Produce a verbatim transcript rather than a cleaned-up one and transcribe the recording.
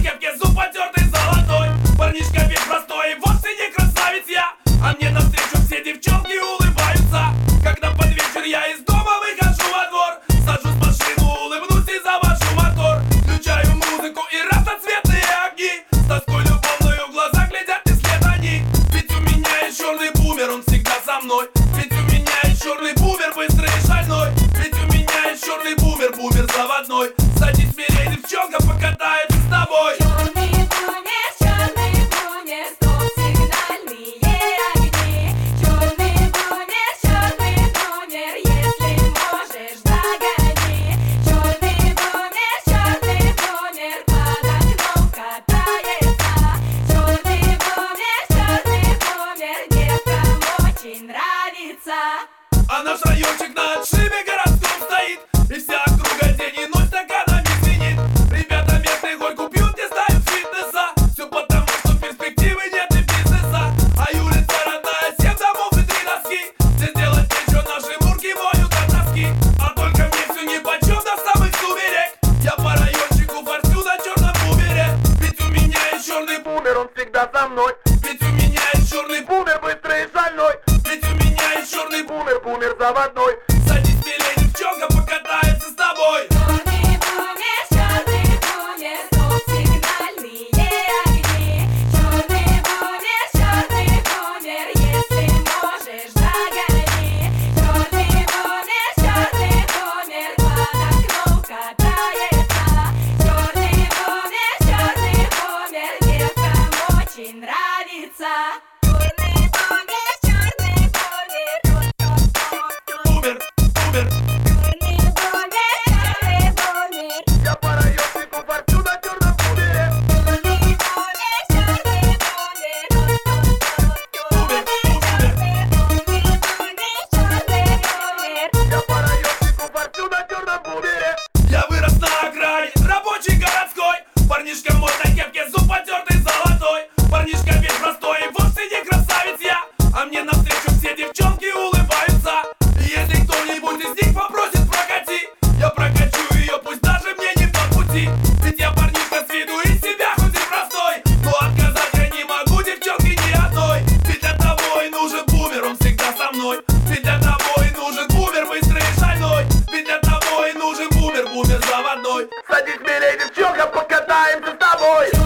кепке, зуб потертый золотой. Парнишка весь простой и вовсе не красавец я. А мне навстречу все девчонки улыбаются. Когда под вечер я из дома выхожу во двор, сажусь в машину, улыбнусь и завожу мотор. Включаю музыку и разноцветные огни. С тоской любовной в глазах глядят и след они. Ведь у меня есть черный бумер, он всегда со мной. Ведь у меня есть черный бумер, быстрый и шальной. Ведь у меня есть черный бумер, бумер заводной. Садись смелее, девчонка, покатается с тобой. Черный бумер, черный бумер, стоп сигнальные огни. Черный бумер, черный бумер, если можешь, догони. Черный бумер, черный бумер, под окном катается. Черный бумер, черный бумер, девкам очень нравится. А наш райончик на отшибе городском стоит, и вся округа день и ночь стаканами звенит. Ребята местные горьку пьют, не знают фитнеса. Все потому, что перспективы нет и бизнеса. А улица родная, семь домов и три доски. Здесь делать нечего, наши мурки воют от тоски. А только мне все нипочем до самых сумерек. Я по райончику форсю на черном бумере. Ведь у меня есть черный бумер, он всегда со мной. Ведь у меня есть черный бумер, быстрый и шальной. Ведь у меня есть черный бумер, бумер заводной. Садись смелее, девчонка, покатается с тобой. Черный бумер, черный бумер, стоп сигнальные огни. Черный бумер, черный бумер, если можешь, догони. Черный бумер, черный бумер, под окном катается. Черный бумер, черный бумер, девкам очень нравится. Черный бумер, черный бумер, Бумер, бумер. черный бумер, черный бумер. Я по райончику форсю на черном бумере. Черный бумер, черный бумер, Бумер, бумер. черный бумер. Я по райончику форсю на черном бумере. Я вырос на окраине, рабочий городской. Парнишка в модной кепке, зуб потертый золотой. Парнишка весь простой и вовсе не красавец я. А мне навстречу все девчонки улыбаются. И если кто-нибудь из них попросит прокати, я прокачу ее, пусть даже мне не по пути. Ведь я парнишка с виду из себя хоть и простой, но отказать я не могу девчонке ни одной. Ведь для того и нужен бумер, он всегда со мной. Ведь для того и нужен бумер, быстрый и шальной. Ведь для того и нужен бумер, бумер заводной. Садись смелее, девчонка, покатаемся с тобой.